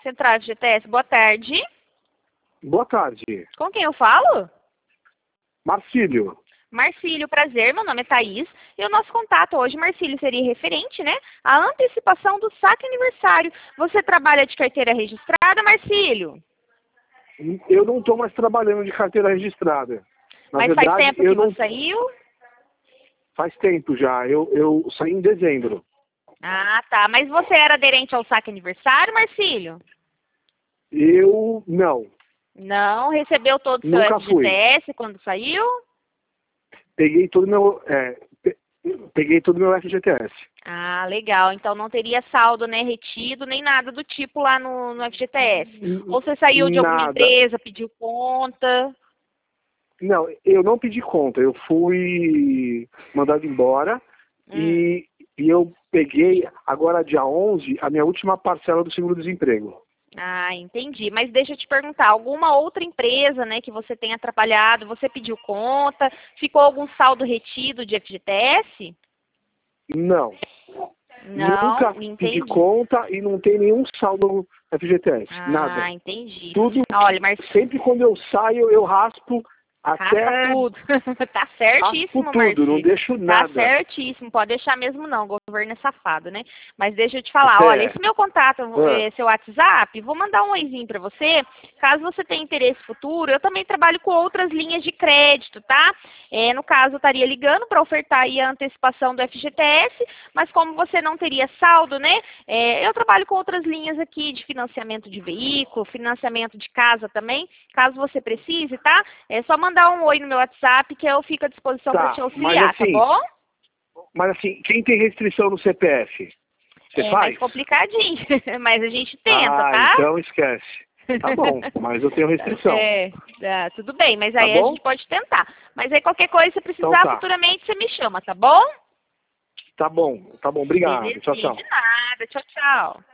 Central FGTS, boa tarde. Boa tarde. Com quem eu falo? Marcílio. Marcílio, prazer, meu nome é Thaís. E o nosso contato hoje, Marcílio, seria referente, né, à antecipação do saque aniversário. Você trabalha de carteira registrada, Marcílio? Eu não estou mais trabalhando de carteira registrada. Mas faz tempo que você saiu? Faz tempo já. Eu saí em dezembro. Ah, tá. Mas você era aderente ao saque aniversário, Marcílio? Eu não. Não? Recebeu todo o seu Nunca fui. FGTS quando saiu? Peguei todo meu FGTS. Ah, legal. Então não teria saldo, né, retido, nem nada do tipo lá no FGTS. Ou você saiu de alguma Nada. empresa, pediu conta? Não, eu não pedi conta. Eu fui mandado embora e eu peguei, agora dia 11, a minha última parcela do seguro-desemprego. Ah, entendi. Mas deixa eu te perguntar, alguma outra empresa, né, que você tenha atrapalhado, você pediu conta? Ficou algum saldo retido de FGTS? Não. Não, Nunca pedi entendi. conta e não tem nenhum saldo no FGTS. Ah, Nada. entendi. Tudo, Olha, mas sempre quando eu saio, eu raspo raspa até... tudo. Tá Raspo certíssimo, tudo, Marcílio. não deixo Tá nada. certíssimo. Pode deixar mesmo não. O governo é safado, né? Mas deixa eu te falar. Olha, É. esse meu contato, seu WhatsApp, vou mandar um oizinho pra você. Caso você tenha interesse futuro, eu também trabalho com outras linhas de crédito, tá? No caso, eu estaria ligando para ofertar aí a antecipação do FGTS, mas como você não teria saldo, né? Eu trabalho com outras linhas aqui de financiamento de veículo, financiamento de casa também. Caso você precise, tá? É só mandar um oi no meu WhatsApp que eu fico à disposição para Tá, te auxiliar, tá bom? mas assim, quem tem restrição no CPF? Você É mais faz? complicadinho, mas a gente tenta, Ah, tá? então esquece. Tá bom, mas eu tenho restrição. Tudo bem, mas Tá aí a bom? gente pode tentar. Mas aí qualquer coisa, se Então precisar tá. futuramente, você me chama, tá bom? Tá bom. Obrigado. Tchau, Belezinha, tchau. de nada. Tchau, tchau.